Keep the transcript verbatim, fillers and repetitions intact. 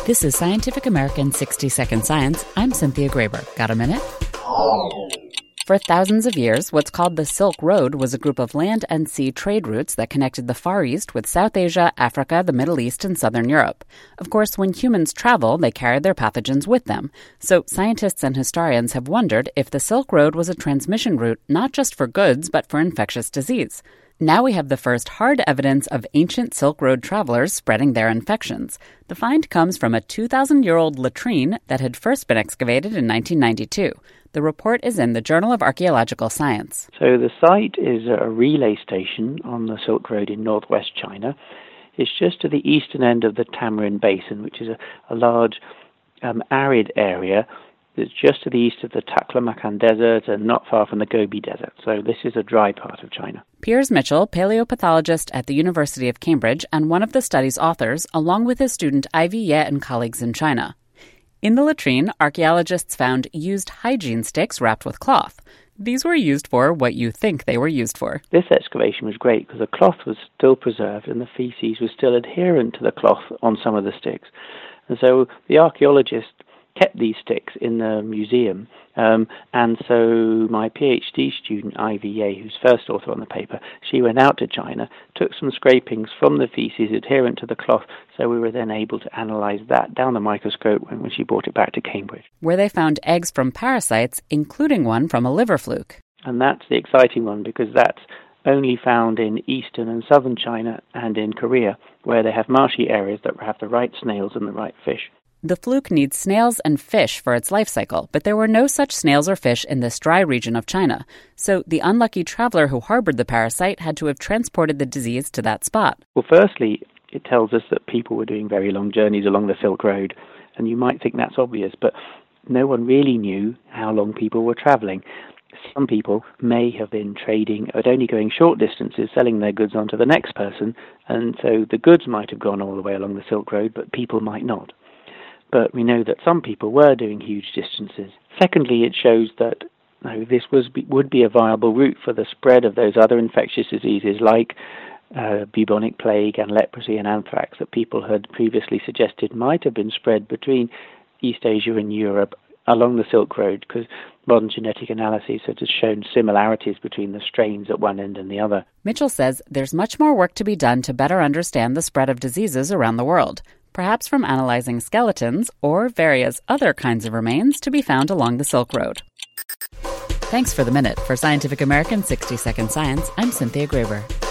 This is Scientific American sixty second Science. I'm Cynthia Graber. Got a minute? For thousands of years, what's called the Silk Road was a group of land and sea trade routes that connected the Far East with South Asia, Africa, the Middle East, and Southern Europe. Of course, when humans travel, they carried their pathogens with them. So scientists and historians have wondered if the Silk Road was a transmission route not just for goods, but for infectious disease. Now we have the first hard evidence of ancient Silk Road travelers spreading their infections. The find comes from a two thousand year old latrine that had first been excavated in nineteen ninety-two. The report is in the Journal of Archaeological Science. So the site is a relay station on the Silk Road in northwest China. It's just to the eastern end of the Tamarin Basin, which is a, a large um, arid area that's just to the east of the Taklamakan Desert and not far from the Gobi Desert. So this is a dry part of China. Piers Mitchell, paleopathologist at the University of Cambridge and one of the study's authors, along with his student Ivy Ye and colleagues in China. In the latrine, archaeologists found used hygiene sticks wrapped with cloth. These were used for what you think they were used for. This excavation was great because the cloth was still preserved and the feces was still adherent to the cloth on some of the sticks. And so the archaeologists kept these sticks in the museum, um, and so my PhD student, Ivy Ye, who's first author on the paper, she went out to China, took some scrapings from the feces adherent to the cloth, so we were then able to analyze that down the microscope when, when she brought it back to Cambridge. Where they found eggs from parasites, including one from a liver fluke. And that's the exciting one, because that's only found in eastern and southern China and in Korea, where they have marshy areas that have the right snails and the right fish. The fluke needs snails and fish for its life cycle, but there were no such snails or fish in this dry region of China. So the unlucky traveler who harbored the parasite had to have transported the disease to that spot. Well, firstly, it tells us that people were doing very long journeys along the Silk Road, and you might think that's obvious, but no one really knew how long people were traveling. Some people may have been trading at only going short distances, selling their goods on to the next person, and so the goods might have gone all the way along the Silk Road, but people might not. But we know that some people were doing huge distances. Secondly, it shows that you know, this was would be a viable route for the spread of those other infectious diseases like uh, bubonic plague and leprosy and anthrax that people had previously suggested might have been spread between East Asia and Europe along the Silk Road, because modern genetic analysis has shown similarities between the strains at one end and the other. Mitchell says there's much more work to be done to better understand the spread of diseases around the world, perhaps from analyzing skeletons or various other kinds of remains to be found along the Silk Road. Thanks for the minute. For Scientific American sixty second Science, I'm Cynthia Graber.